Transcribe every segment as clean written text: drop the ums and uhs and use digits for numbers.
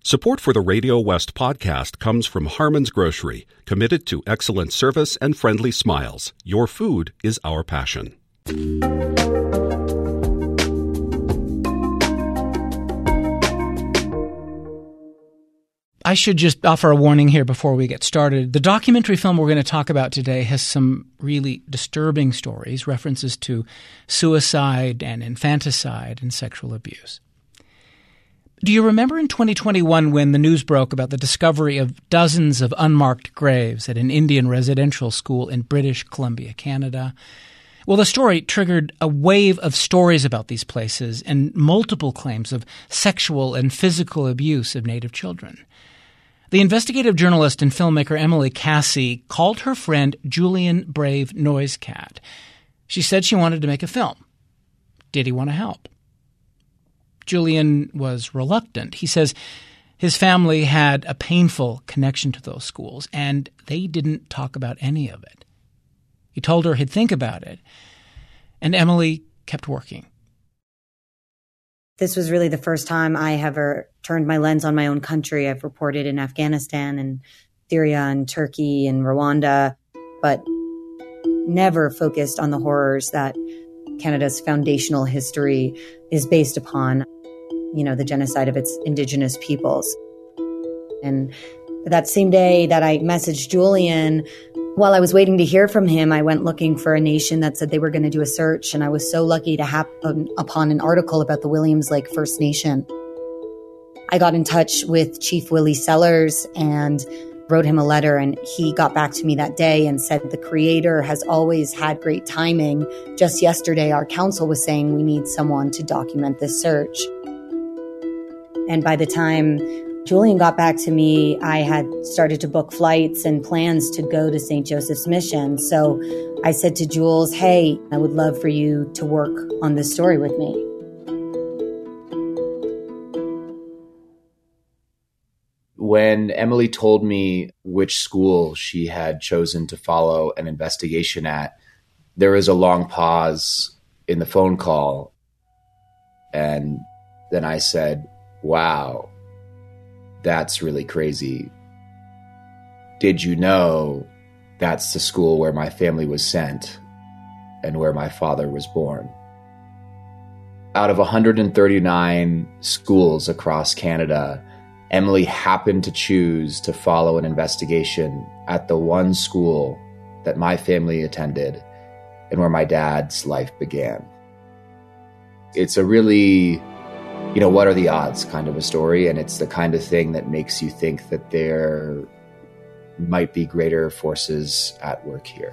Support for the Radio West podcast comes from Harmon's Grocery, committed to excellent service and friendly smiles. Your food is our passion. I should just offer a warning here before we get started. The documentary film we're going to talk about today has some really disturbing stories, references to suicide and infanticide and sexual abuse. Do you remember in 2021 when the news broke about the discovery of dozens of unmarked graves at an Indian residential school in British Columbia, Canada? Well, the story triggered a wave of stories about these places and multiple claims of sexual and physical abuse of Native children. The investigative journalist and filmmaker Emily Cassie called her friend Julian Brave Noisecat. She said she wanted to make a film. Did he want to help? Julian was reluctant. He says his family had a painful connection to those schools, and they didn't talk about any of it. He told her he'd think about it, and Emily kept working. This was really the first time I ever turned my lens on my own country. I've reported in Afghanistan and Syria and Turkey and Rwanda, but never focused on the horrors that Canada's foundational history is based upon, the genocide of its Indigenous peoples. And that same day that I messaged Julian, while I was waiting to hear from him, I went looking for a nation that said they were going to do a search, and I was so lucky to happen upon an article about the Williams Lake First Nation. I got in touch with Chief Willie Sellers and wrote him a letter, and he got back to me that day and said the Creator has always had great timing. Just yesterday, our council was saying we need someone to document this search. And by the time Julian got back to me, I had started to book flights and plans to go to St. Joseph's Mission. So I said to Jules, hey, I would love for you to work on this story with me. When Emily told me which school she had chosen to follow an investigation at, there was a long pause in the phone call. And then I said, wow, that's really crazy. Did you know that's the school where my family was sent and where my father was born? Out of 139 schools across Canada, Emily happened to choose to follow an investigation at the one school that my family attended and where my dad's life began. It's a really, what are the odds kind of a story, and it's the kind of thing that makes you think that there might be greater forces at work here.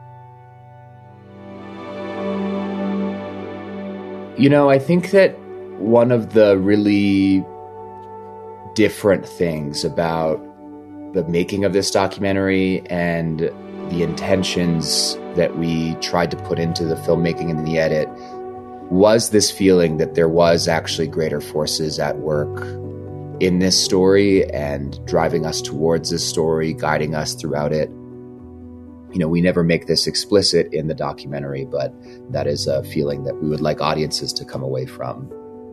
I think that one of the really different things about the making of this documentary and the intentions that we tried to put into the filmmaking and the edit was this feeling that there was actually greater forces at work in this story and driving us towards this story, guiding us throughout it. We never make this explicit in the documentary, but that is a feeling that we would like audiences to come away from.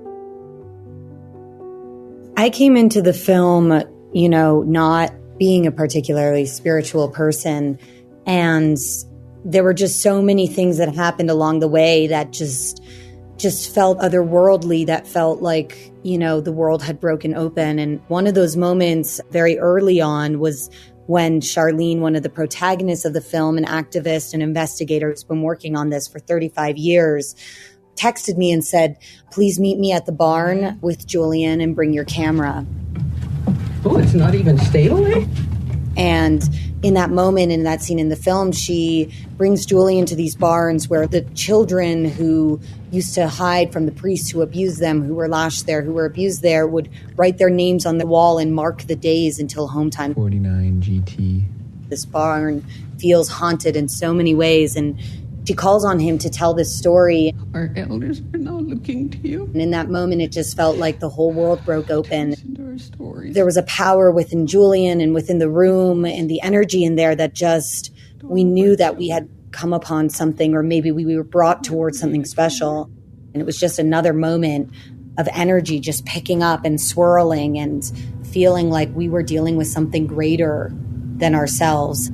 I came into the film, not being a particularly spiritual person, and there were just so many things that happened along the way that just felt otherworldly, that felt like, the world had broken open. And one of those moments very early on was when Charlene, one of the protagonists of the film, an activist and investigator who's been working on this for 35 years, texted me and said, please meet me at the barn with Julian and bring your camera. Oh, it's not even stable? And in that moment, in that scene in the film, she brings Julian to these barns where the children who used to hide from the priests who abused them, who were lashed there, who were abused there, would write their names on the wall and mark the days until home time. 49 GT. This barn feels haunted in so many ways, and she calls on him to tell this story. Our elders are now looking to you. And in that moment, it just felt like the whole world broke open. Our stories. There was a power within Julian and within the room and the energy in there that we knew that we had come upon something, or maybe we were brought towards something special. And it was just another moment of energy just picking up and swirling and feeling like we were dealing with something greater than ourselves.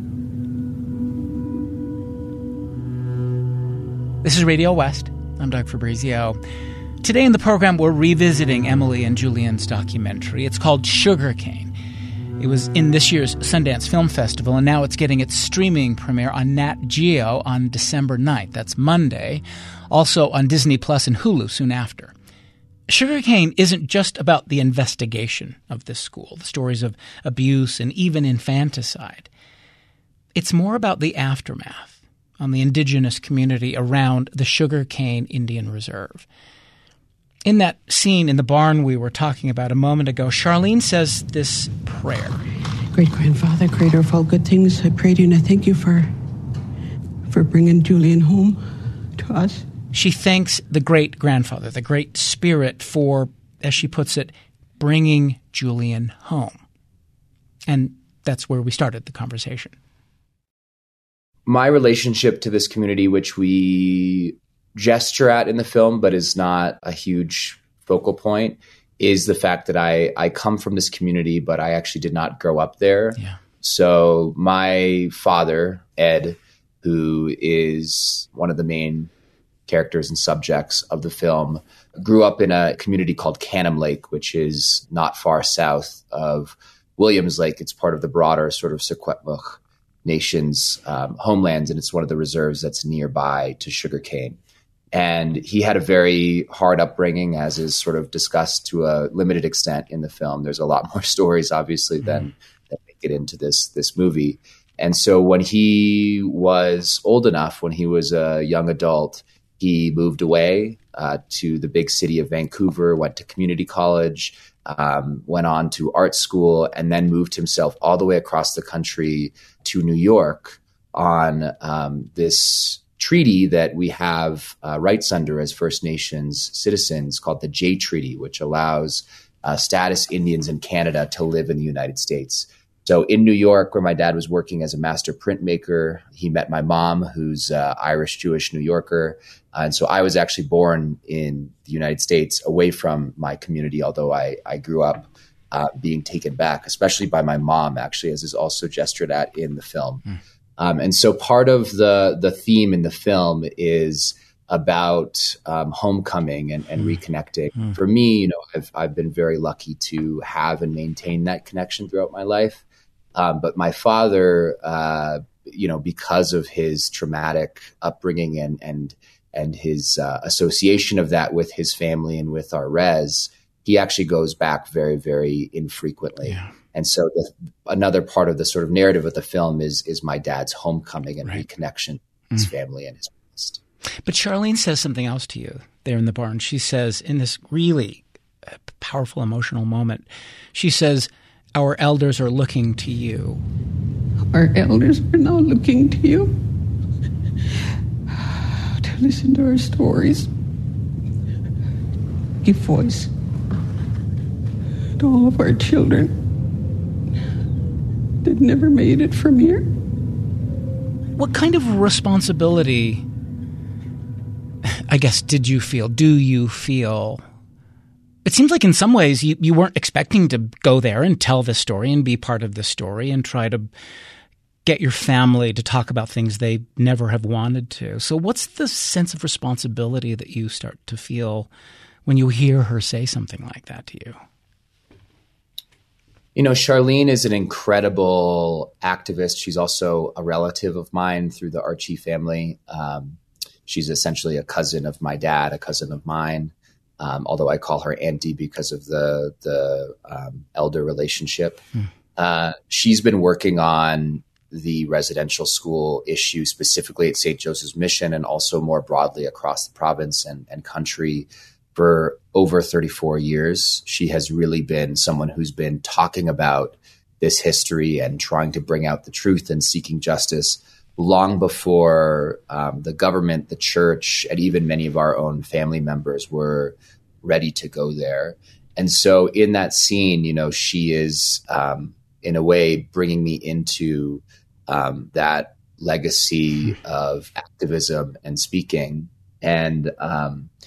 This is Radio West. I'm Doug Fabrizio. Today in the program, we're revisiting Emily and Julian's documentary. It's called Sugarcane. It was in this year's Sundance Film Festival, and now it's getting its streaming premiere on Nat Geo on December 9th. That's Monday. Also on Disney Plus and Hulu soon after. Sugarcane isn't just about the investigation of this school, the stories of abuse and even infanticide. It's more about the aftermath on the indigenous community around the Sugarcane Indian Reserve. In that scene in the barn we were talking about a moment ago, Charlene says this prayer. Great-grandfather, creator of all good things, I pray to you and I thank you for bringing Julian home to us. She thanks the great-grandfather, the Great Spirit, for, as she puts it, bringing Julian home. And that's where we started the conversation. My relationship to this community, which we gesture at in the film, but is not a huge focal point, is the fact that I come from this community, but I actually did not grow up there. Yeah. So my father, Ed, who is one of the main characters and subjects of the film, grew up in a community called Canham Lake, which is not far south of Williams Lake. It's part of the broader sort of Secwepemc Nation's homelands, and it's one of the reserves that's nearby to Sugarcane. And he had a very hard upbringing, as is sort of discussed to a limited extent in the film. There's a lot more stories, obviously, than make it into this movie. And so when he was old enough, when he was a young adult, he moved away to the big city of Vancouver, went to community college, went on to art school, and then moved himself all the way across the country to New York on this treaty that we have rights under as First Nations citizens called the Jay Treaty, which allows status Indians in Canada to live in the United States. So in New York, where my dad was working as a master printmaker, he met my mom, who's Irish-Jewish New Yorker. And so I was actually born in the United States away from my community, although I grew up being taken back, especially by my mom, actually, as is also gestured at in the film. And so part of the theme in the film is about homecoming and reconnecting. For me, I've been very lucky to have and maintain that connection throughout my life. But my father, because of his traumatic upbringing and his association of that with his family and with our res, he actually goes back very, very infrequently. Yeah. And so another part of the sort of narrative of the film is my dad's homecoming and reconnection with his family and his past. But Charlene says something else to you there in the barn. She says, in this really powerful emotional moment, she says, our elders are looking to you. Our elders are now looking to you to listen to our stories, give voice to all of our children that never made it from here. What kind of responsibility, I guess, do you feel? It seems like in some ways you weren't expecting to go there and tell this story and be part of this story and try to get your family to talk about things they never have wanted to. So what's the sense of responsibility that you start to feel when you hear her say something like that to you? Charlene is an incredible activist. She's also a relative of mine through the Archie family. She's essentially a cousin of my dad, a cousin of mine, although I call her auntie because of the elder relationship. She's been working on the residential school issue specifically at St. Joseph's Mission and also more broadly across the province and country for over 34 years. She has really been someone who's been talking about this history and trying to bring out the truth and seeking justice long before the government, the church, and even many of our own family members were ready to go there. And so in that scene, she is in a way bringing me into that legacy of activism and speaking. And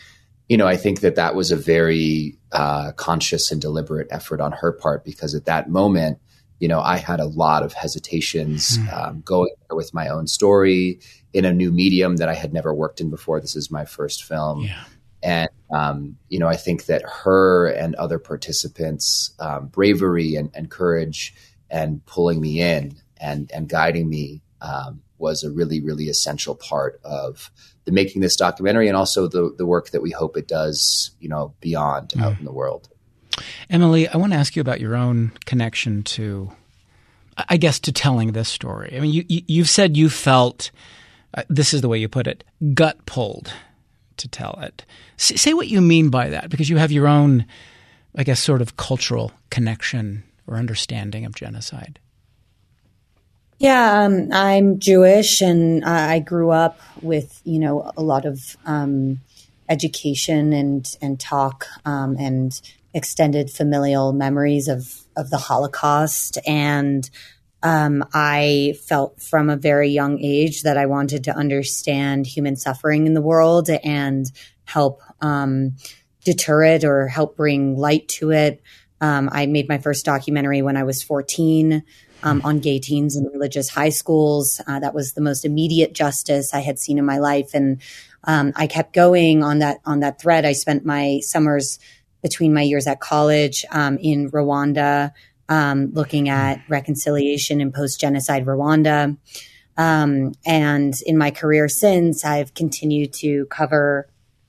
I think that was a very conscious and deliberate effort on her part, because at that moment, I had a lot of hesitations going there with my own story in a new medium that I had never worked in before. This is my first film. Yeah. And, I think that her and other participants' bravery and courage and pulling me in and guiding me was a really, really essential part of the making this documentary, and also the work that we hope it does, beyond out in the world. Emily, I want to ask you about your own connection to, I guess, to telling this story. I mean, you've said you felt, this is the way you put it, gut pulled to tell it. Say what you mean by that, because you have your own, I guess, sort of cultural connection or understanding of genocide. Yeah, I'm Jewish, and I grew up with, a lot of education and talk and extended familial memories of the Holocaust. And I felt from a very young age that I wanted to understand human suffering in the world and help deter it or help bring light to it. I made my first documentary when I was 14 on gay teens in religious high schools. That was the most immediate justice I had seen in my life. And I kept going on that thread. I spent my summers between my years at college in Rwanda, looking at reconciliation in post-genocide Rwanda. And in my career since, I've continued to cover,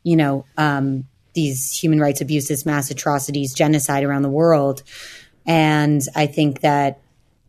these human rights abuses, mass atrocities, genocide around the world. And I think that,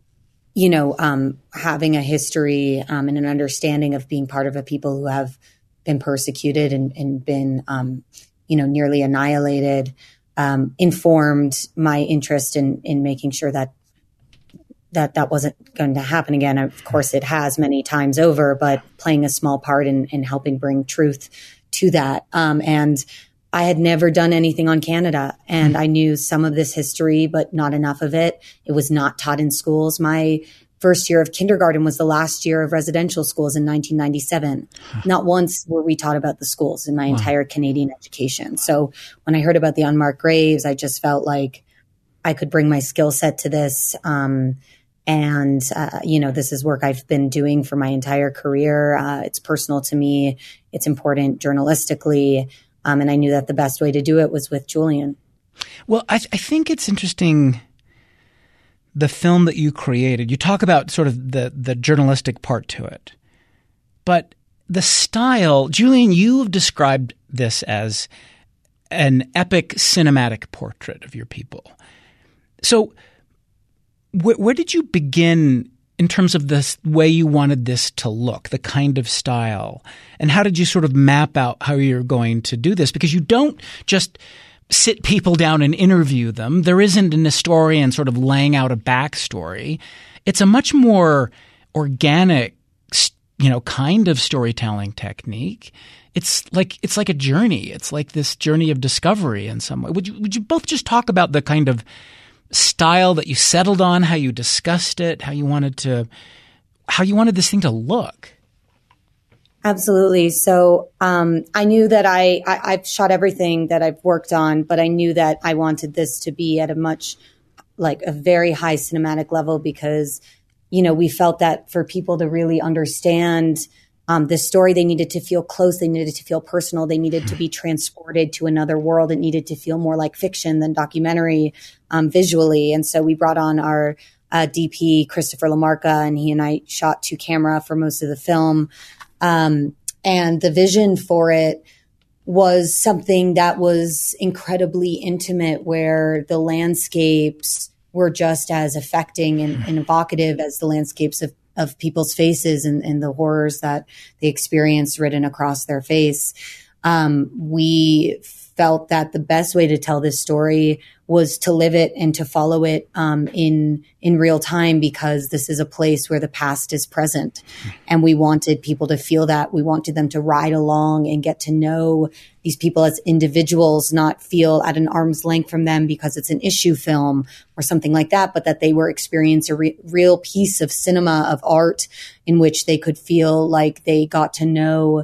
having a history and an understanding of being part of a people who have been persecuted and been, nearly annihilated, informed my interest in making sure that wasn't going to happen again. Of course, it has many times over, but playing a small part in helping bring truth to that. And I had never done anything on Canada, and I knew some of this history, but not enough of it. It was not taught in schools. My first year of kindergarten was the last year of residential schools in 1997. Not once were we taught about the schools in my entire Canadian education. So when I heard about the unmarked graves, I just felt like I could bring my skill set to this. This is work I've been doing for my entire career. It's personal to me. It's important journalistically. And I knew that the best way to do it was with Julian. Well, I think it's interesting, the film that you created. You talk about sort of the journalistic part to it. But the style, Julian, you have described this as an epic cinematic portrait of your people. So where did you begin in terms of the way you wanted this to look, the kind of style? And how did you sort of map out how you're going to do this? Because you don't just sit people down and interview them. There isn't an historian sort of laying out a backstory. It's a much more organic, kind of storytelling technique. It's like a journey. It's like this journey of discovery in some way. Would you both just talk about the kind of style that you settled on, how you discussed it, how you wanted this thing to look? Absolutely. So I knew that I've shot everything that I've worked on, but I knew that I wanted this to be at a very high cinematic level, because, we felt that for people to really understand this story, they needed to feel close, they needed to feel personal, they needed to be transported to another world. It needed to feel more like fiction than documentary visually. And so we brought on our DP, Christopher LaMarca, and he and I shot to camera for most of the film. And the vision for it was something that was incredibly intimate, where the landscapes were just as affecting and evocative as the landscapes of people's faces and the horrors that they experienced written across their face. We felt that the best way to tell this story was to live it and to follow it in real time, because this is a place where the past is present. And we wanted people to feel that. We wanted them to ride along and get to know these people as individuals, not feel at an arm's length from them because it's an issue film or something like that, but that they were experiencing a real piece of cinema, of art, in which they could feel like they got to know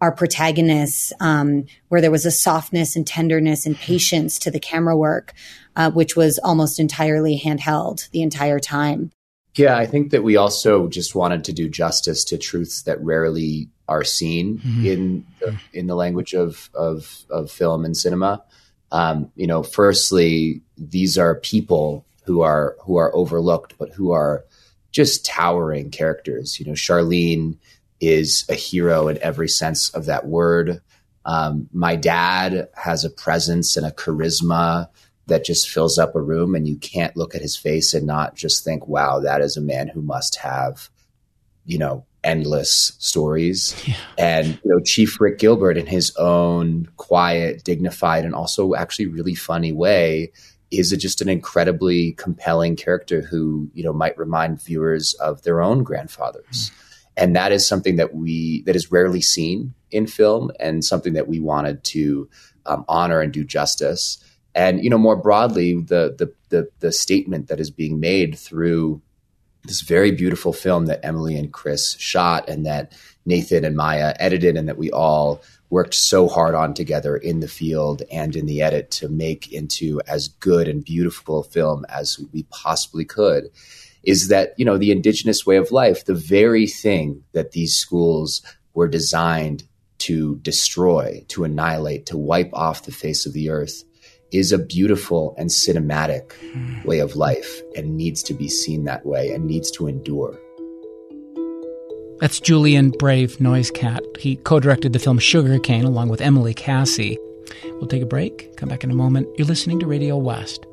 our protagonists, where there was a softness and tenderness and patience to the camera work, which was almost entirely handheld the entire time. Yeah, I think that we also just wanted to do justice to truths that rarely are seen in the language of film and cinema. Firstly, these are people who are overlooked, but who are just towering characters. Charlene is a hero in every sense of that word. My dad has a presence and a charisma that just fills up a room, and you can't look at his face and not just think, wow, that is a man who must have, endless stories. Yeah. And, Chief Rick Gilbert, in his own quiet, dignified, and also actually really funny way, is just an incredibly compelling character who, might remind viewers of their own grandfathers. And that is something that is rarely seen in film, and something that we wanted to honor and do justice. And, more broadly, the statement that is being made through this very beautiful film that Emily and Chris shot, and that Nathan and Maya edited, and that we all worked so hard on together in the field and in the edit to make into as good and beautiful a film as we possibly could, is that, the indigenous way of life, the very thing that these schools were designed to destroy, to annihilate, to wipe off the face of the earth, is a beautiful and cinematic way of life, and needs to be seen that way and needs to endure. That's Julian Brave Noisecat. He co-directed the film Sugarcane along with Emily Cassie. We'll take a break, come back in a moment. You're listening to Radio West.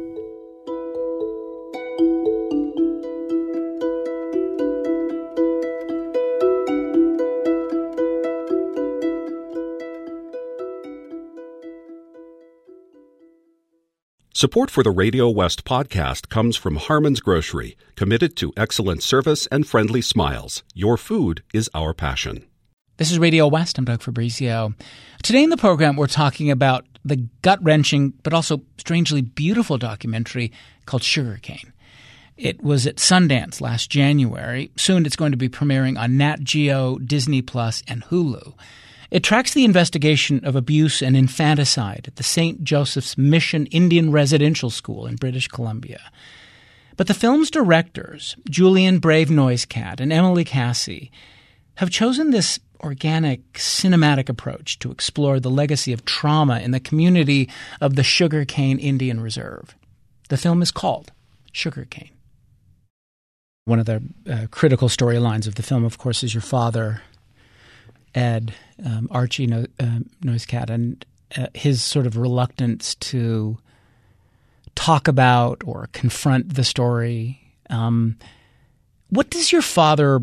Support for the Radio West podcast comes from Harmon's Grocery, committed to excellent service and friendly smiles. Your food is our passion. This is Radio West. I'm Doug Fabrizio. Today in the program, we're talking about the gut-wrenching but also strangely beautiful documentary called Sugarcane. It was at Sundance last January. Soon it's going to be premiering on Nat Geo, Disney Plus, and Hulu. It tracks the investigation of abuse and infanticide at the St. Joseph's Mission Indian Residential School in British Columbia. But the film's directors, Julian Brave Noisecat and Emily Cassie, have chosen this organic, cinematic approach to explore the legacy of trauma in the community of the Sugarcane Indian Reserve. The film is called Sugarcane. One of the critical storylines of the film, of course, is your father, Ed, Archie Noisecat, and his sort of reluctance to talk about or confront the story. What is your father?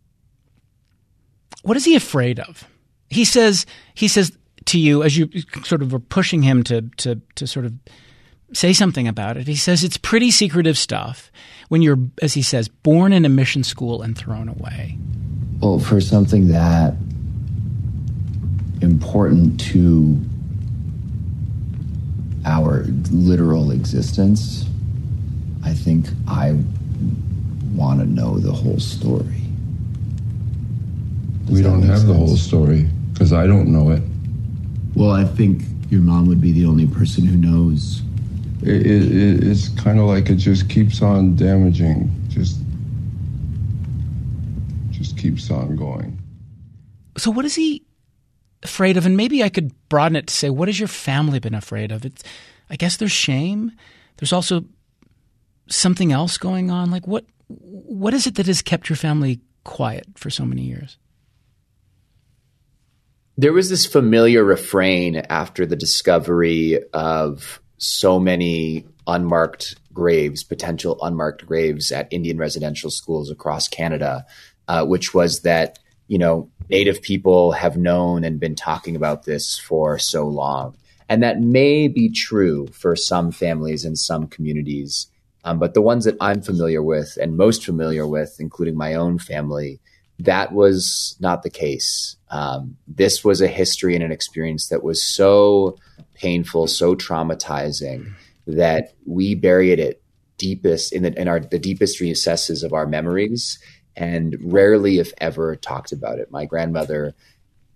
What is he afraid of? He says to you, as you sort of are pushing him to sort of say something about it, he says it's pretty secretive stuff when you're, as he says, born in a mission school and thrown away. Well, for something that important to our literal existence, I think I want to know the whole story. We don't have the whole story because I don't know it. Well, I think your mom would be the only person who knows. It's kind of like it just keeps on damaging, just keeps on going. So what is he afraid of? And maybe I could broaden it to say, what has your family been afraid of? I guess there's shame. There's also something else going on. Like what is it that has kept your family quiet for so many years? There was this familiar refrain after the discovery of so many unmarked graves, potential unmarked graves at Indian residential schools across Canada, which was that, Native people have known and been talking about this for so long. And that may be true for some families and some communities. But the ones that I'm familiar with and most familiar with, including my own family, that was not the case. This was a history and an experience that was so painful, so traumatizing that we buried it deepest in the deepest recesses of our memories, and rarely, if ever, talked about it. My grandmother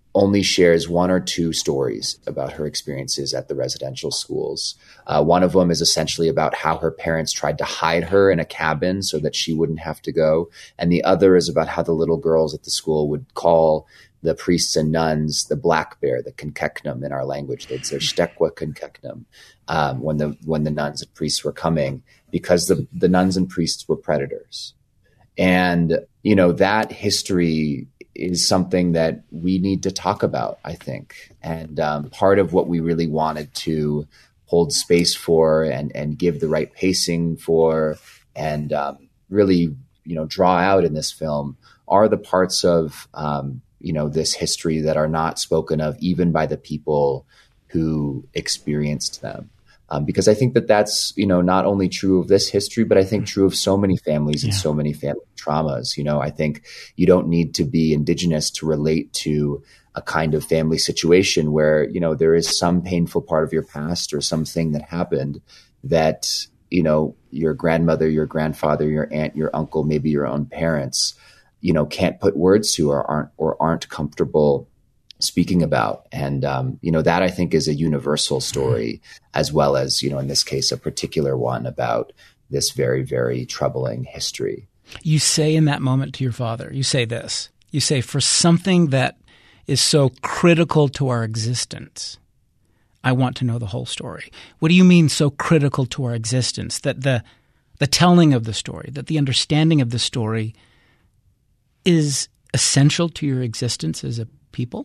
only shares one or two stories about her experiences at the residential schools. One of them is essentially about how her parents tried to hide her in a cabin so that she wouldn't have to go. And the other is about how the little girls at the school would call the priests and nuns the black bear, the Kenkeknum in our language. They'd say Stekwa Kenkeknum when the nuns and priests were coming, because the nuns and priests were predators. And, that history is something that we need to talk about, I think. And part of what we really wanted to hold space for and give the right pacing for and really, draw out in this film are the parts of, this history that are not spoken of even by the people who experienced them. Because I think that's, not only true of this history, but I think true of so many families and so many family traumas. I think you don't need to be Indigenous to relate to a kind of family situation where, there is some painful part of your past or something that happened that, your grandmother, your grandfather, your aunt, your uncle, maybe your own parents, can't put words to or aren't comfortable speaking about. And, that I think is a universal story, as well as, in this case, a particular one about this very, very troubling history. You say in that moment to your father, you say this, you say, for something that is so critical to our existence, I want to know the whole story. What do you mean so critical to our existence? That the telling of the story, that the understanding of the story is essential to your existence as a people?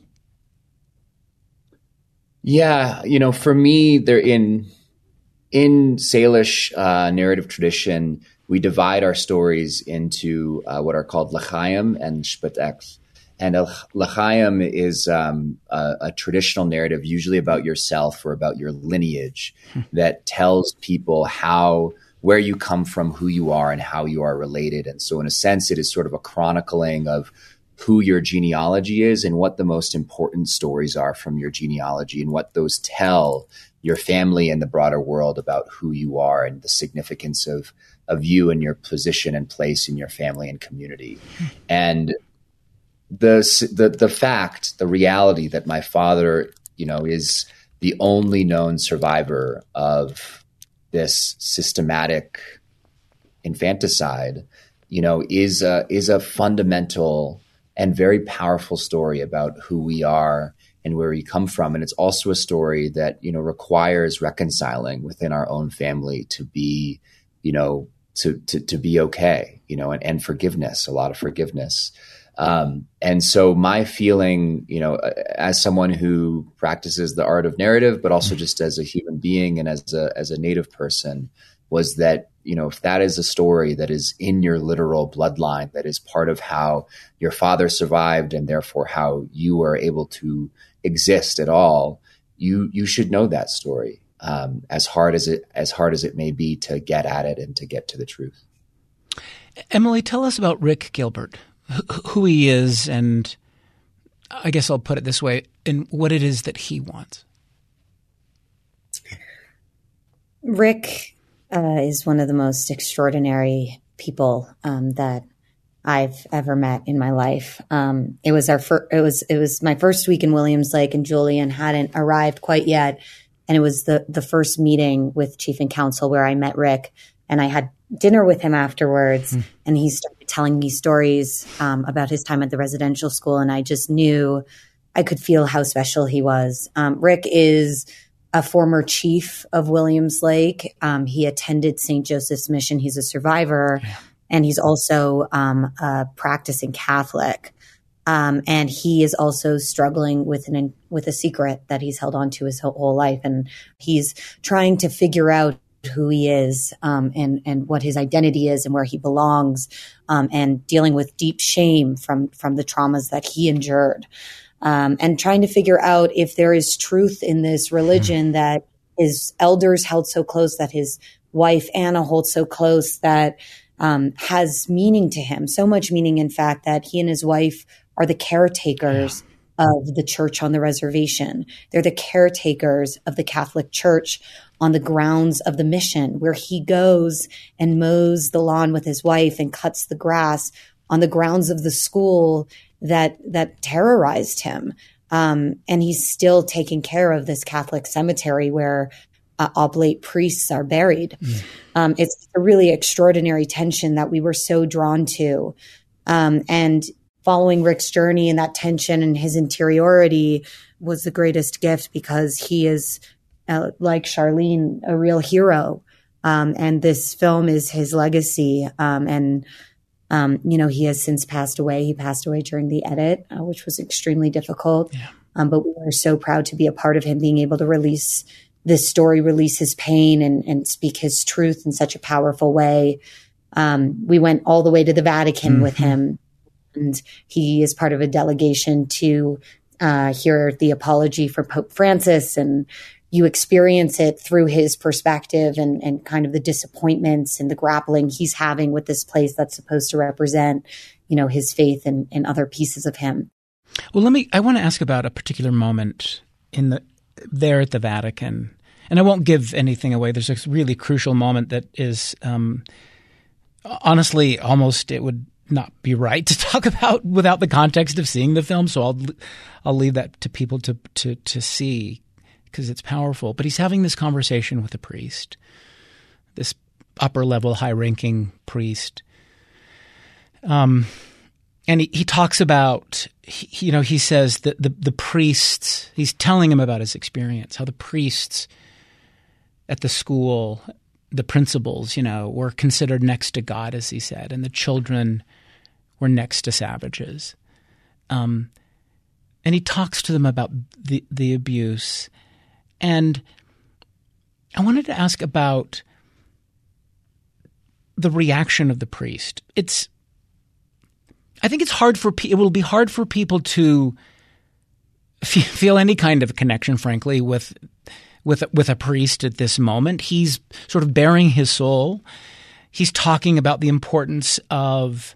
Yeah, for me, they're in Salish narrative tradition, we divide our stories into what are called l'chaim and shpatek. And l'chaim is a traditional narrative, usually about yourself or about your lineage, that tells people where you come from, who you are, and how you are related. And so in a sense, it is sort of a chronicling of who your genealogy is and what the most important stories are from your genealogy and what those tell your family and the broader world about who you are and the significance of you and your position and place in your family and community. And the reality that my father, is the only known survivor of this systematic infanticide, is a fundamental and very powerful story about who we are and where we come from. And it's also a story that, requires reconciling within our own family to be, to be okay, and forgiveness, a lot of forgiveness. And so my feeling, as someone who practices the art of narrative, but also just as a human being and as a Native person, was that, if that is a story that is in your literal bloodline, that is part of how your father survived and therefore how you are able to exist at all, you should know that story, as hard as it may be to get at it and to get to the truth. Emily, tell us about Rick Gilbert, who he is, and I guess I'll put it this way, and what it is that he wants. Rick is one of the most extraordinary people that I've ever met in my life. It was my first week in Williams Lake, and Julian hadn't arrived quite yet. And it was the first meeting with Chief and Counsel where I met Rick, and I had dinner with him afterwards. And he started telling me stories about his time at the residential school, and I just knew I could feel how special he was. Rick is a former chief of Williams Lake. He attended St. Joseph's Mission. He's a survivor, and he's also a practicing Catholic. And he is also struggling with a secret that he's held on to his whole life. And he's trying to figure out who he is, and what his identity is and where he belongs, and dealing with deep shame from the traumas that he endured. And trying to figure out if there is truth in this religion that his elders held so close, that his wife Anna holds so close, that has meaning to him. So much meaning, in fact, that he and his wife are the caretakers of the church on the reservation. They're the caretakers of the Catholic Church on the grounds of the mission, where he goes and mows the lawn with his wife and cuts the grass on the grounds of the school that terrorized him. And he's still taking care of this Catholic cemetery where oblate priests are buried. It's a really extraordinary tension that we were so drawn to. And following Rick's journey and that tension and his interiority was the greatest gift, because he is, like Charlene, a real hero. And this film is his legacy. He has since passed away. He passed away during the edit, which was extremely difficult. Yeah. But we were so proud to be a part of him being able to release this story, release his pain, and speak his truth in such a powerful way. We went all the way to the Vatican with him, and he is part of a delegation to hear the apology for Pope Francis, and you experience it through his perspective and kind of the disappointments and the grappling he's having with this place that's supposed to represent, his faith and other pieces of him. Well, I want to ask about a particular moment there at the Vatican. And I won't give anything away. There's a really crucial moment that is, honestly, almost it would not be right to talk about without the context of seeing the film. So I'll leave that to people to see, because it's powerful. But he's having this conversation with a priest, this upper-level, high-ranking priest. And he talks about, he says that the priests, he's telling him about his experience, how the priests at the school, the principals, were considered next to God, as he said, and the children were next to savages. And he talks to them about the abuse. And I wanted to ask about the reaction of the priest. I think it will be hard for people to feel any kind of connection, frankly, with a priest at this moment. He's sort of bearing his soul. He's talking about the importance of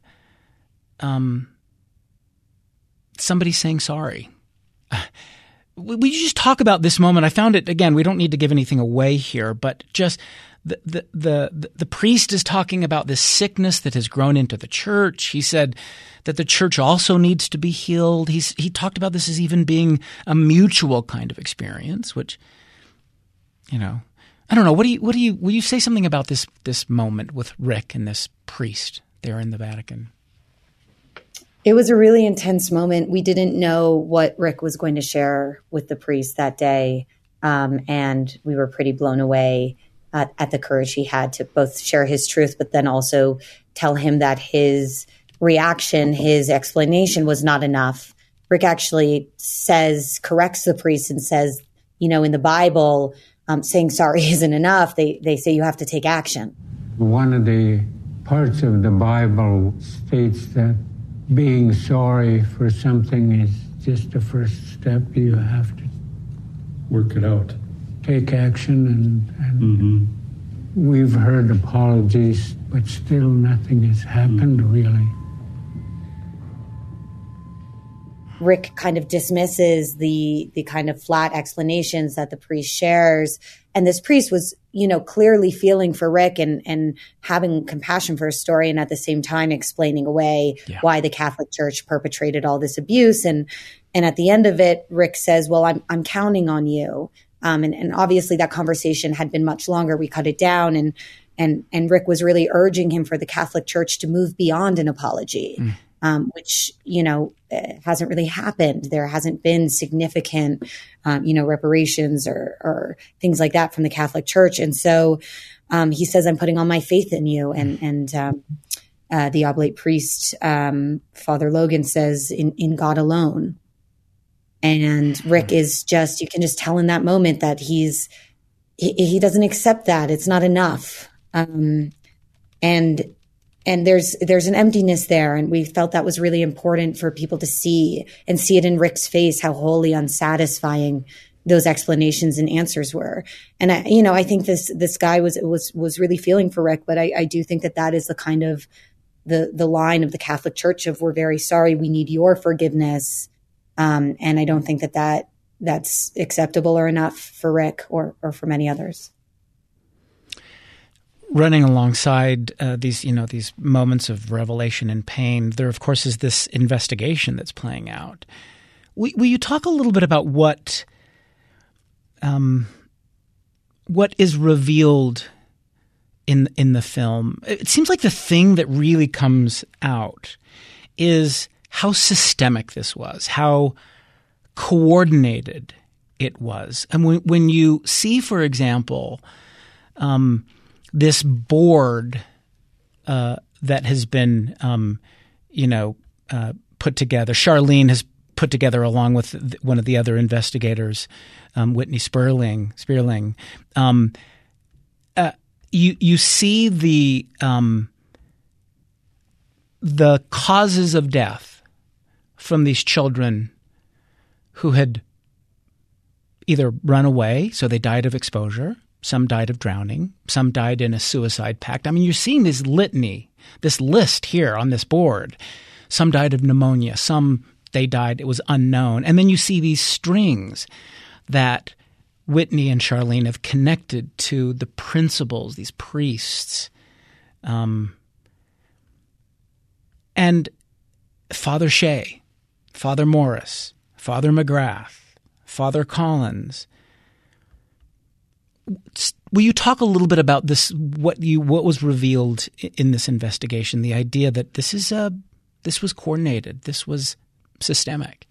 somebody saying sorry. We just talk about this moment. I found it, again, we don't need to give anything away here, but just the priest is talking about this sickness that has grown into the church. He said that the church also needs to be healed. He talked about this as even being a mutual kind of experience, which, I don't know. Will you say something about this moment with Rick and this priest there in the Vatican? It was a really intense moment. We didn't know what Rick was going to share with the priest that day, and we were pretty blown away at the courage he had to both share his truth, but then also tell him that his reaction, his explanation was not enough. Rick actually corrects the priest and says, in the Bible, saying sorry isn't enough. They say you have to take action. One of the parts of the Bible states that being sorry for something is just the first step. You have to work it out. Take action, and we've heard apologies, but still nothing has happened, really. Rick kind of dismisses the kind of flat explanations that the priest shares. And this priest was, clearly feeling for Rick and having compassion for his story, and at the same time explaining away why the Catholic Church perpetrated all this abuse. And at the end of it, Rick says, well, I'm counting on you. And obviously that conversation had been much longer. We cut it down, and Rick was really urging him for the Catholic Church to move beyond an apology, which, hasn't really happened. There hasn't been significant, reparations or things like that from the Catholic Church. And so he says, I'm putting all my faith in you. And the oblate priest, Father Logan, says, in God alone. And Rick is you can just tell in that moment that he doesn't accept that. It's not enough. And there's an emptiness there. And we felt that was really important for people to see it in Rick's face, how wholly unsatisfying those explanations and answers were. And I think this guy was really feeling for Rick, but I do think that is the kind of the line of the Catholic Church of, we're very sorry, we need your forgiveness. And I don't think that's acceptable or enough for Rick or for many others. Running alongside these moments of revelation and pain, there of course is this investigation that's playing out, Will you talk a little bit about what is revealed in the film? It seems like the thing that really comes out is how systemic this was, how coordinated it was. And when you see, for example, this board that has been, put together, Charlene has put together along with one of the other investigators, Whitney Sperling. You see the causes of death from these children who had either run away, so they died of exposure, some died of drowning, some died in a suicide pact. I mean, you're seeing this litany, this list here on this board. Some died of pneumonia, some they died, it was unknown. And then you see these strings that Whitney and Charlene have connected to the principals, these priests. And Father Shea, Father Morris, Father McGrath, Father Collins. Will you talk a little bit about this? What was revealed in this investigation? The idea that this was coordinated, this was systemic.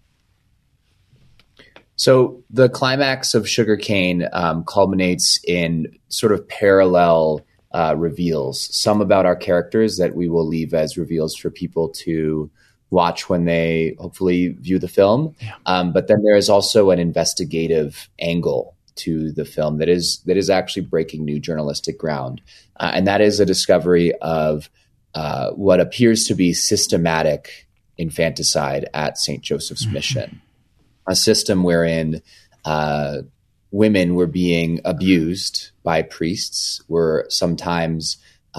So the climax of Sugarcane culminates in sort of parallel reveals. Some about our characters that we will leave as reveals for people to watch when they hopefully view the film. Yeah. But then there is also an investigative angle to the film that is actually breaking new journalistic ground. And that is a discovery of what appears to be systematic infanticide at St. Joseph's Mission, a system wherein women were being abused by priests, were sometimes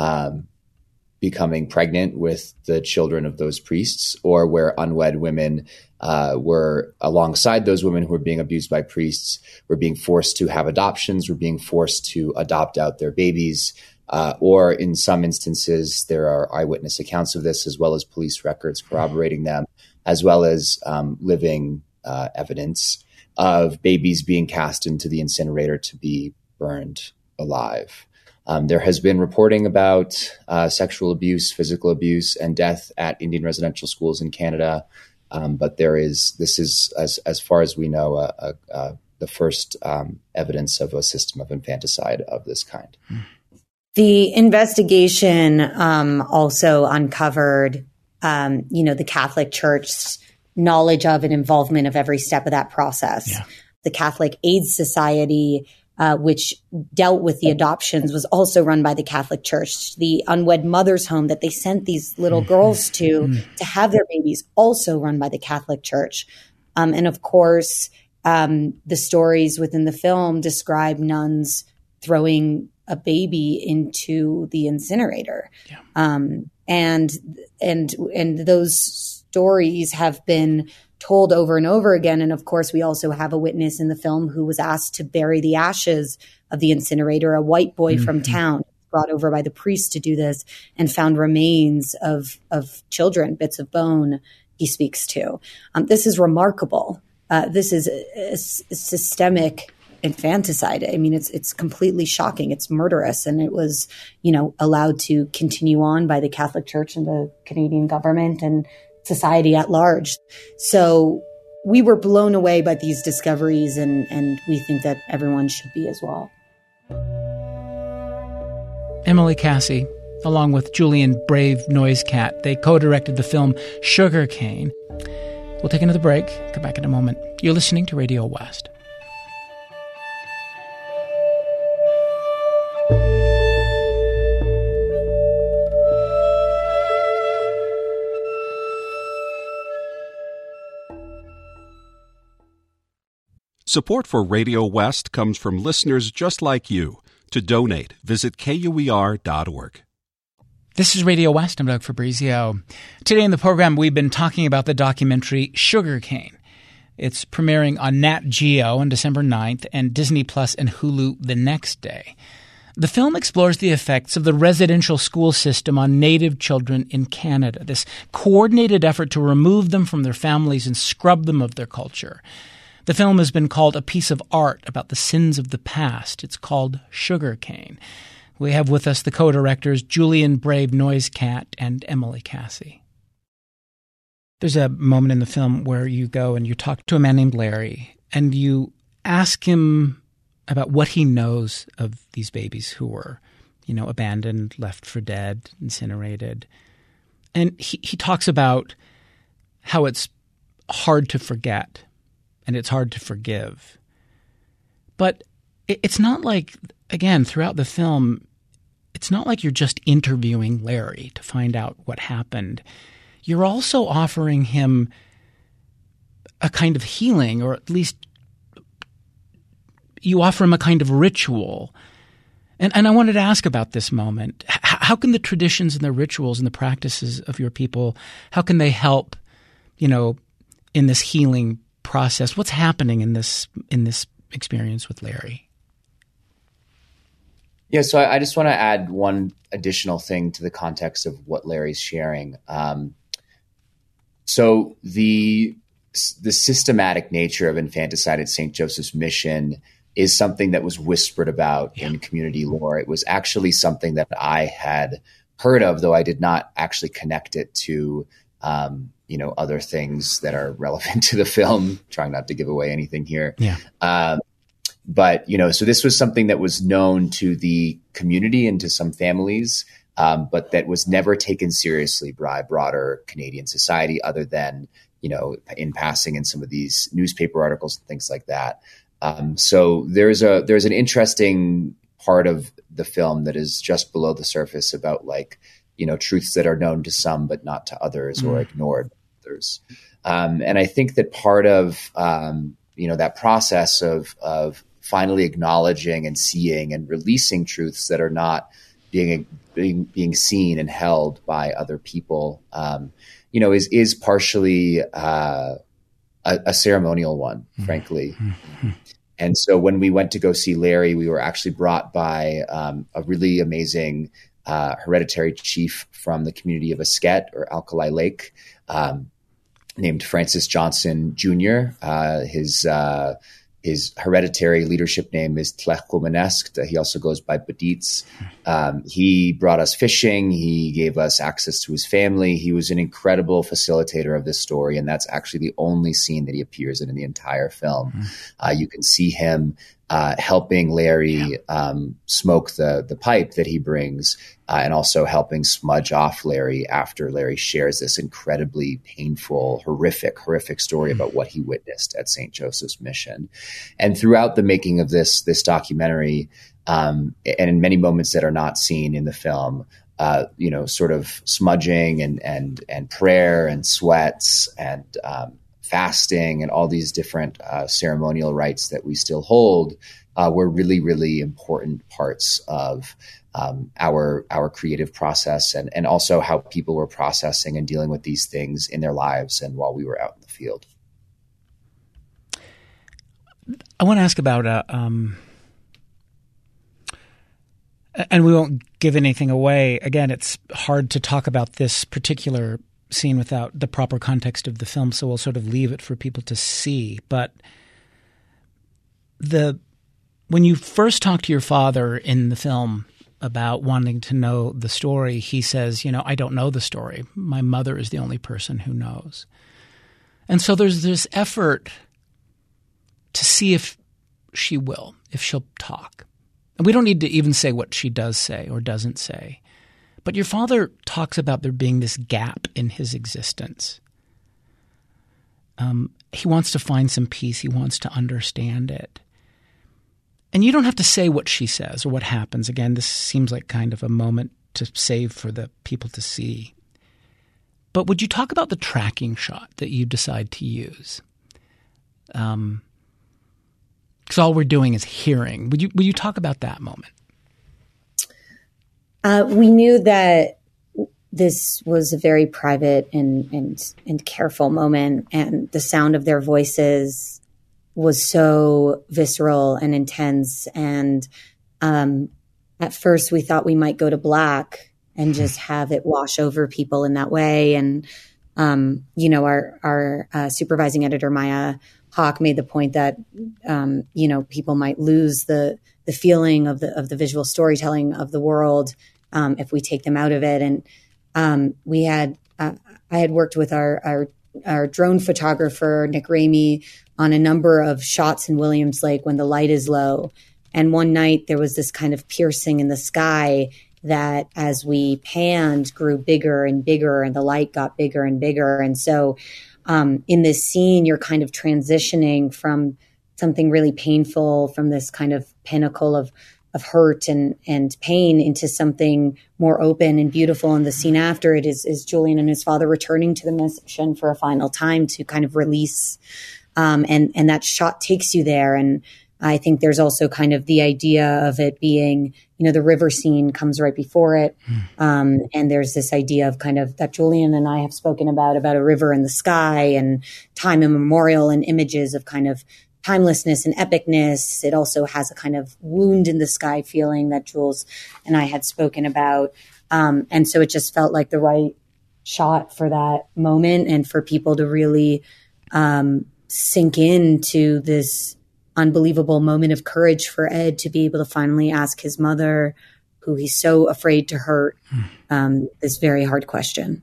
becoming pregnant with the children of those priests, or where unwed women were alongside those women who were being abused by priests, were being forced to have adoptions, were being forced to adopt out their babies, or in some instances, there are eyewitness accounts of this, as well as police records corroborating them, as well as living evidence of babies being cast into the incinerator to be burned alive. There has been reporting about sexual abuse, physical abuse, and death at Indian residential schools in Canada. But this is, as far as we know, the first evidence of a system of infanticide of this kind. The investigation also uncovered, the Catholic Church's knowledge of and involvement of every step of that process. Yeah. The Catholic AIDS Society, which dealt with the adoptions, was also run by the Catholic Church. The unwed mother's home that they sent these little girls to have their babies, also run by the Catholic Church. And of course, the stories within the film describe nuns throwing a baby into the incinerator. Yeah. And those stories have been told over and over again. And of course, we also have a witness in the film who was asked to bury the ashes of the incinerator, a white boy from town, brought over by the priest to do this, and found remains of children, bits of bone he speaks to. This is remarkable. This is a systemic infanticide. I mean, it's completely shocking. It's murderous. And it was, allowed to continue on by the Catholic Church and the Canadian government and society at large. So we were blown away by these discoveries, and we think that everyone should be as well. Emily Cassie, along with Julian Brave Noisecat, they co-directed the film Sugarcane. We'll take another break. Come back in a moment. You're listening to Radio West. Support for Radio West comes from listeners just like you. To donate, visit KUER.org. This is Radio West. I'm Doug Fabrizio. Today in the program, we've been talking about the documentary Sugarcane. It's premiering on Nat Geo on December 9th and Disney Plus and Hulu the next day. The film explores the effects of the residential school system on Native children in Canada, this coordinated effort to remove them from their families and scrub them of their culture. The film has been called a piece of art about the sins of the past. It's called Sugarcane. We have with us the co-directors Julian Brave Noiscat and Emily Cassie. There's a moment in the film where you go and you talk to a man named Larry, and you ask him about what he knows of these babies who were, abandoned, left for dead, incinerated. And he talks about how it's hard to forget and it's hard to forgive. But it's not like, again, throughout the film, it's not like you're just interviewing Larry to find out what happened. You're also offering him a kind of healing, or at least you offer him a kind of ritual. And I wanted to ask about this moment. How can the traditions and the rituals and the practices of your people, how can they help, in this healing process? What's happening in this experience with Larry? Yeah, so I just want to add one additional thing to the context of what Larry's sharing. So the systematic nature of infanticide at St. Joseph's Mission is something that was whispered about in community lore. It was actually something that I had heard of, though I did not actually connect it to, other things that are relevant to the film, trying not to give away anything here. Yeah. But so this was something that was known to the community and to some families, but that was never taken seriously by broader Canadian society other than, in passing in some of these newspaper articles and things like that. So there's an interesting part of the film that is just below the surface about truths that are known to some but not to others, or ignored by others. And I think that part of that process of finally acknowledging and seeing and releasing truths that are not being seen and held by other people, is partially a ceremonial one, frankly. And so when we went to go see Larry, we were actually brought by a really amazing hereditary chief from the community of Asquette, or Alkali Lake, named Francis Johnson Jr. His hereditary leadership name is Tlechcomanesque. He also goes by Baditz. He brought us fishing. He gave us access to his family. He was an incredible facilitator of this story, and that's actually the only scene that he appears in the entire film. You can see him helping Larry smoke the pipe that he brings, and also helping smudge off Larry after Larry shares this incredibly painful, horrific story about what he witnessed at St. Joseph's Mission. And throughout the making of this documentary, and in many moments that are not seen in the film, sort of smudging and prayer and sweats and fasting and all these different ceremonial rites that we still hold were really, really important parts of our creative process, and also how people were processing and dealing with these things in their lives and while we were out in the field. I want to ask about, and we won't give anything away. Again, it's hard to talk about this particular scene without the proper context of the film, so we'll sort of leave it for people to see. But when you first talk to your father in the film about wanting to know the story, he says, I don't know the story. My mother is the only person who knows. And so there's this effort to see if she'll talk. And we don't need to even say what she does say or doesn't say. But your father talks about there being this gap in his existence. He wants to find some peace. He wants to understand it. And you don't have to say what she says or what happens. Again, this seems like kind of a moment to save for the people to see. But would you talk about the tracking shot that you decide to use? Because all we're doing is hearing. Would you talk about that moment? We knew that this was a very private and careful moment, and the sound of their voices was so visceral and intense. And at first we thought we might go to black and just have it wash over people in that way. And, our supervising editor, Maya Hawk, made the point that, people might lose the feeling of the visual storytelling of the world if we take them out of it. And I had worked with our drone photographer, Nick Ramey, on a number of shots in Williams Lake when the light is low. And one night there was this kind of piercing in the sky that as we panned grew bigger and bigger, and the light got bigger and bigger. And so in this scene, you're kind of transitioning from something really painful, from this kind of pinnacle of hurt and pain, into something more open and beautiful. And the scene after it is Julian and his father returning to the mission for a final time to kind of release. And that shot takes you there. And I think there's also kind of the idea of it being, the river scene comes right before it. And there's this idea of kind of that Julian and I have spoken about a river in the sky and time immemorial and images of kind of timelessness and epicness. It also has a kind of wound in the sky feeling that Jules and I had spoken about. And so it just felt like the right shot for that moment and for people to really sink into this unbelievable moment of courage for Ed to be able to finally ask his mother, who he's so afraid to hurt, this very hard question.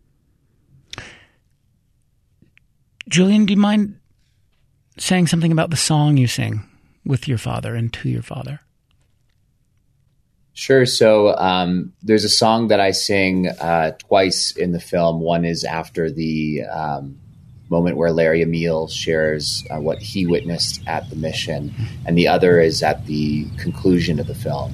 Julian, do you mind saying something about the song you sing with your father and to your father? Sure. So there's a song that I sing twice in the film. One is after the moment where Larry Emile shares what he witnessed at the mission, and the other is at the conclusion of the film.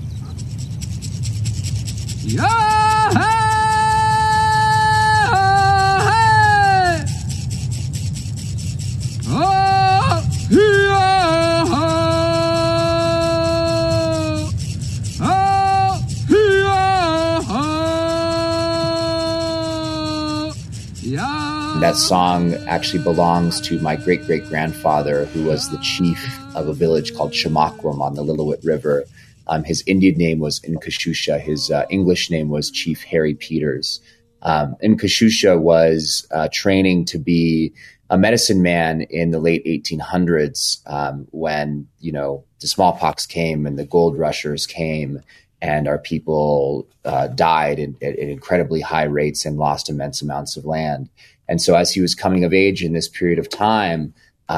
That song actually belongs to my great-great-grandfather, who was the chief of a village called Chamaquam on the Lillooet River. His Indian name was Nkashusha. His English name was Chief Harry Peters. Nkashusha was training to be a medicine man in the late 1800s when, the smallpox came and the gold rushers came, and our people died at incredibly high rates and lost immense amounts of land. And so as he was coming of age in this period of time,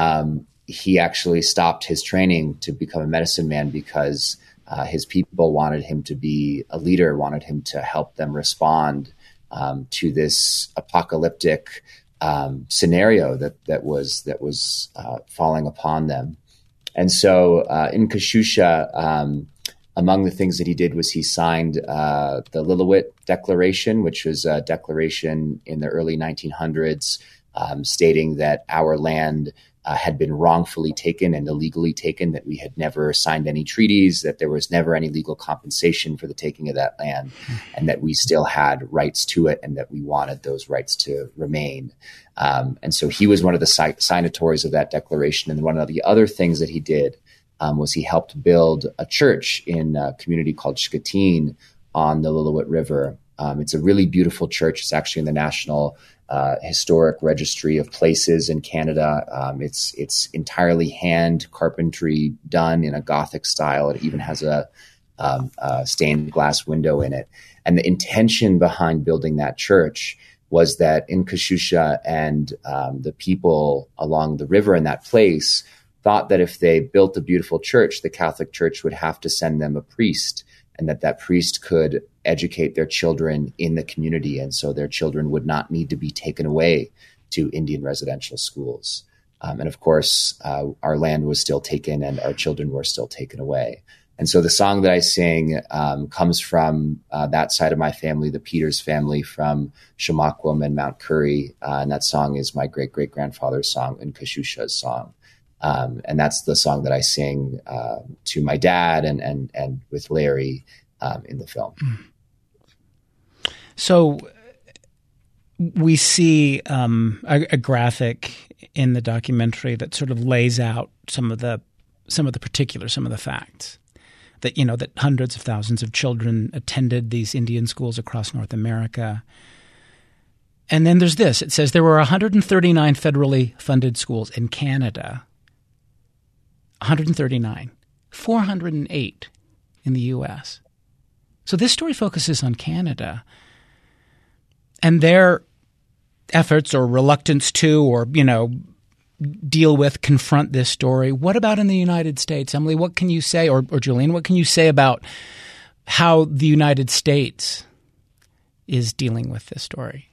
he actually stopped his training to become a medicine man because his people wanted him to be a leader, wanted him to help them respond to this apocalyptic scenario that was falling upon them. And so Nkashusha, among the things that he did was he signed the Lillooet Declaration, which was a declaration in the early 1900s stating that our land had been wrongfully taken and illegally taken, that we had never signed any treaties, that there was never any legal compensation for the taking of that land, and that we still had rights to it and that we wanted those rights to remain. And so he was one of the signatories of that declaration. And one of the other things that he did was he helped build a church in a community called Shkateen on the Lillooet River. It's a really beautiful church. It's actually in the National Historic Registry of Places in Canada. It's entirely hand carpentry done in a Gothic style. It even has a stained glass window in it. And the intention behind building that church was that Nkashusha and the people along the river in that place thought that if they built a beautiful church, the Catholic Church would have to send them a priest, and that priest could educate their children in the community. And so their children would not need to be taken away to Indian residential schools. And of course, our land was still taken and our children were still taken away. And so the song that I sing comes from that side of my family, the Peters family from Chamaquam and Mount Currie. And that song is my great-great-grandfather's song, Nkashusha's song. And that's the song that I sing to my dad and with Larry in the film. So we see a graphic in the documentary that sort of lays out some of the particulars, some of the facts. that, you know, that hundreds of thousands of children attended these Indian schools across North America. And then there's this. It says there were 139 federally funded schools in Canada. 139. 408 in the U.S. So this story focuses on Canada and their efforts or reluctance to, or, you know, deal with, confront this story. What about in the United States? Emily, what can you say, or Julian, what can you say about how the United States is dealing with this story?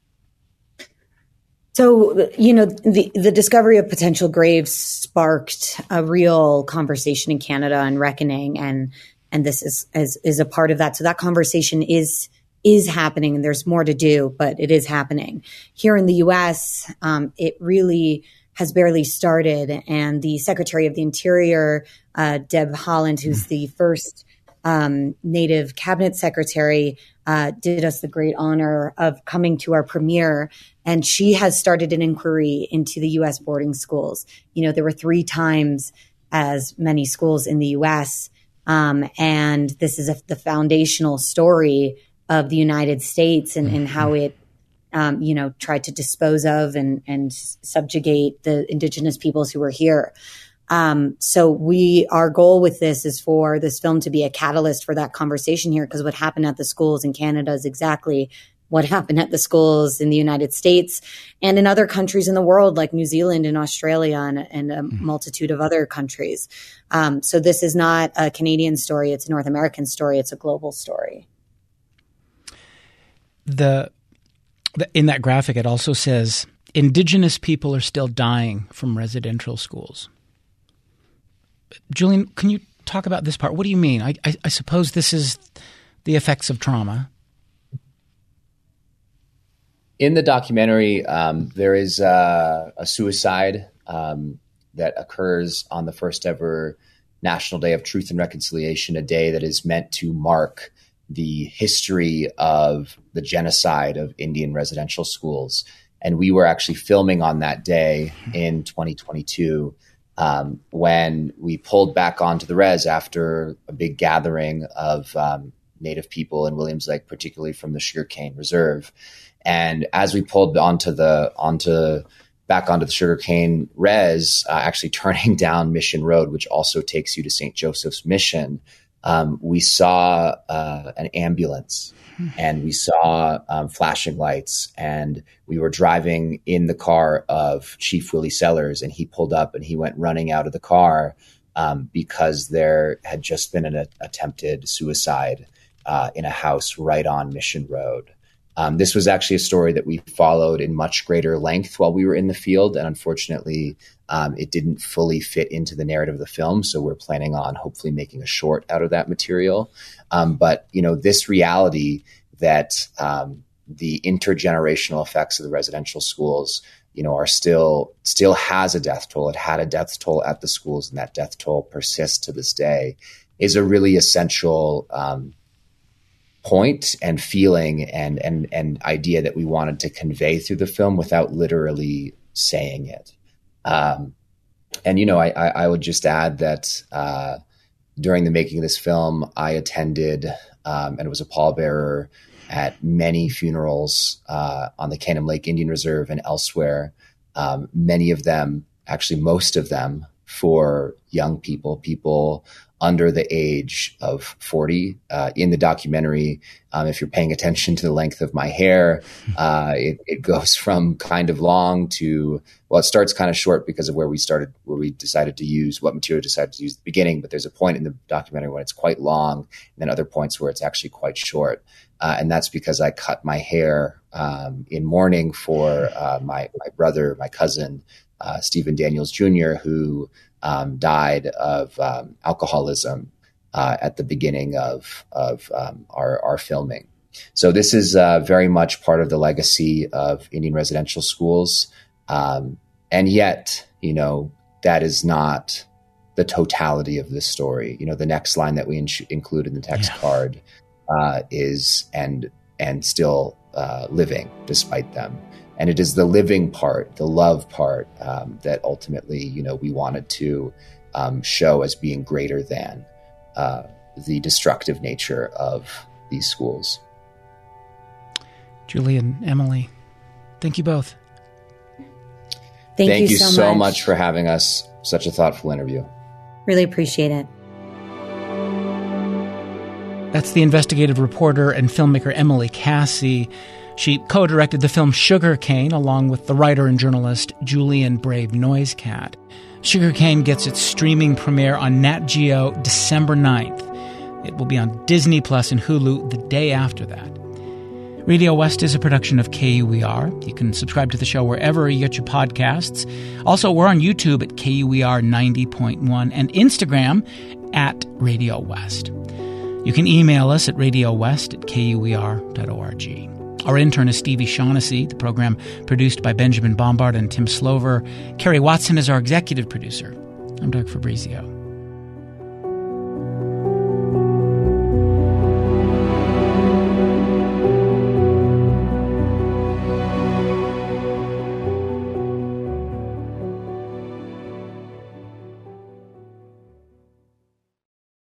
So, you know, the discovery of potential graves sparked a real conversation in Canada and reckoning, and this is a part of that. So that conversation is happening, and there's more to do, but it is happening. Here in the U.S., it really has barely started, and the Secretary of the Interior, Deb Haaland, who's the first Native cabinet secretary, did us the great honor of coming to our premiere, and she has started an inquiry into the U.S. boarding schools. You know, there were 3 times as many schools in the U.S., and this is the foundational story of the United States and how it, you know, tried to dispose of and subjugate the indigenous peoples who were here. So our goal with this is for this film to be a catalyst for that conversation here, because what happened at the schools in Canada is exactly what happened at the schools in the United States and in other countries in the world, like New Zealand and Australia and a multitude of other countries. So this is not a Canadian story. It's a North American story. It's a global story. In that graphic, it also says Indigenous people are still dying from residential schools. Julian, can you talk about this part? What do you mean? I suppose this is the effects of trauma. In the documentary, there is a suicide that occurs on the first ever National Day of Truth and Reconciliation, a day that is meant to mark the history of the genocide of Indian residential schools. And we were actually filming on that day in 2022 when we pulled back onto the res after a big gathering of Native people in Williams Lake, particularly from the Sugarcane Reserve. And as we pulled back onto the Sugarcane res, actually turning down Mission Road, which also takes you to St. Joseph's Mission, we saw an ambulance and we saw flashing lights, and we were driving in the car of Chief Willie Sellers, and he pulled up and he went running out of the car because there had just been an attempted suicide in a house right on Mission Road. This was actually a story that we followed in much greater length while we were in the field. And unfortunately, it didn't fully fit into the narrative of the film. So we're planning on hopefully making a short out of that material. But, you know, this reality that the intergenerational effects of the residential schools, you know, are still has a death toll. It had a death toll at the schools, and that death toll persists to this day, is a really essential point and feeling and idea that we wanted to convey through the film without literally saying it. And, you know, I would just add that during the making of this film, I attended and was a pallbearer at many funerals on the Cannon Lake Indian Reserve and elsewhere. Many of them, actually most of them, for young people under the age of 40. In the documentary, if you're paying attention to the length of my hair, it goes from kind of long to, well, it starts kind of short because of where we decided to use, what material we decided to use at the beginning. But there's a point in the documentary when it's quite long, and then other points where it's actually quite short. And that's because I cut my hair in mourning for my brother, my cousin, Stephen Daniels Jr., who died of alcoholism at the beginning of our filming. So this is very much part of the legacy of Indian residential schools. And yet, you know, that is not the totality of this story. You know, the next line that we include in the text card is and still living despite them. And it is the living part, the love part, that ultimately, you know, we wanted to show as being greater than the destructive nature of these schools. Julie and Emily, thank you both. Thank you so much for having us. Such a thoughtful interview. Really appreciate it. That's the investigative reporter and filmmaker Emily Cassie. She co-directed the film Sugar Cane along with the writer and journalist Julian Brave Noisecat. Sugar Cane gets its streaming premiere on Nat Geo December 9th. It will be on Disney Plus and Hulu the day after that. Radio West is a production of KUER. You can subscribe to the show wherever you get your podcasts. Also, we're on YouTube at KUER 90.1 and Instagram at Radio West. You can email us at radiowest@kuer.org. Our intern is Stevie Shaughnessy. The program produced by Benjamin Bombard and Tim Slover. Kerry Watson is our executive producer. I'm Doug Fabrizio.